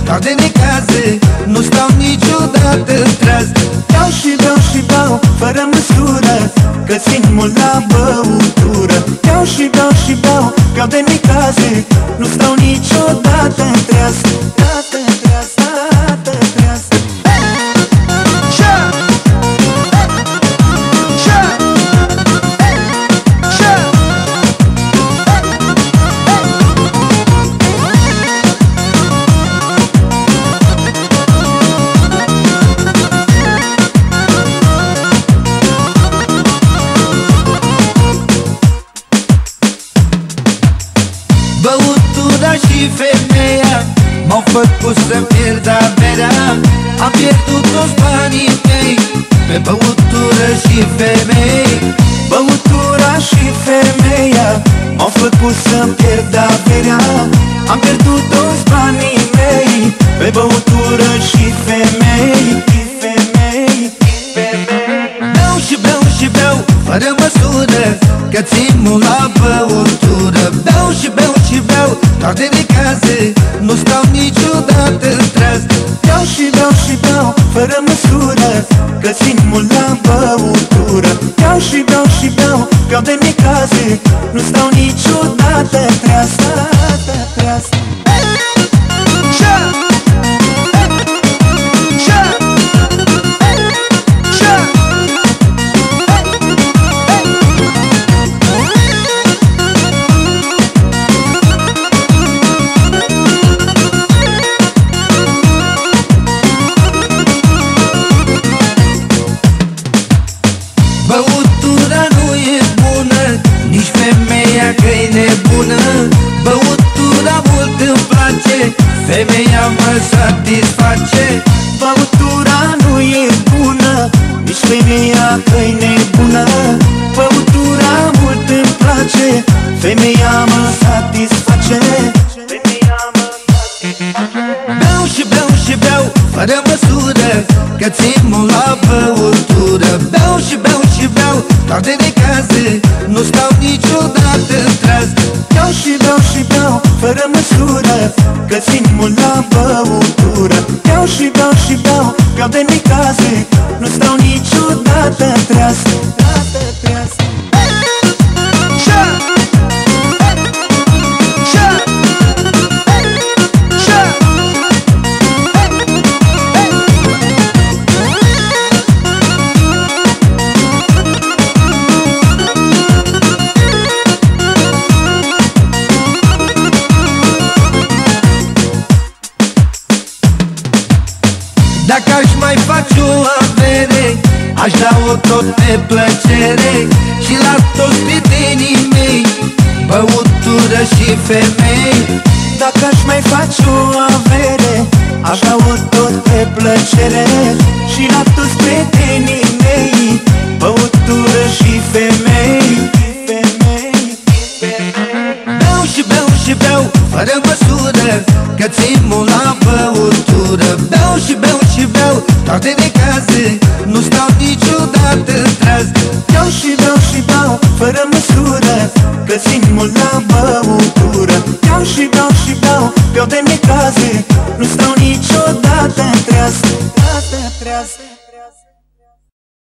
doar de necaze, nu stau niciodată treaz. Beau și beau și beau fără măsură, că țin mult la băutură. Beau și beau și beau, beau de necaze, nu stau niciodată treaz. Dată treaz, dată treaz. Băutura și femeia m-au făcut să-mi pierd averea. Am pierdut toți banii mei pe băutură și femei. Băutura și femeia m-au făcut să-mi pierd averea. Am pierdut toți banii mei pe băutură și femei. Beau și beau și beau fără măsură, că țin mult la băutură. Beau și beau și beau doar de necaze, nu stau niciodată în treaz. Beau și beau și beau fără măsură, că țin mult la băutură. Beau și beau și beau, beau de necaze, nu stau niciodată treaz. Treaz. Băutura nu e bună, nici femeia că-i nebună. Băutura mult îmi place, femeia mă satisface. Băutura nu e bună, nici femeia că-i nebună. Băutura mult îmi place, femeia mă satisface. Beau și beau și beau fără măsură, că țin mult la băutură. Beau și beau și beau doar de necaze, nu stau niciodată în treaz. Beau și beau și beau fără măsură, că țin mult la băutură. Beau și beau și beau, beau de necaze, nu stau niciodată treaz. Treaz. Dacă aș mai face o avere, aș da-o tot pe plăcere. Și la toți prietenii mei, băutură și femei. Dacă aș mai face o avere, aș da-o tot pe plăcere. Și la toți prietenii mei, băutură și femei. Beau și beau și beau fără măsură, că țin mult la băutură. Beau și beau și beau doar de necaze, nu stau niciodată în treaz. Beau și beau și beau fără măsură, că țin mult la băutură. Beau și beau și beau, beau de necaze, nu stau niciodată în treaz. Treaz.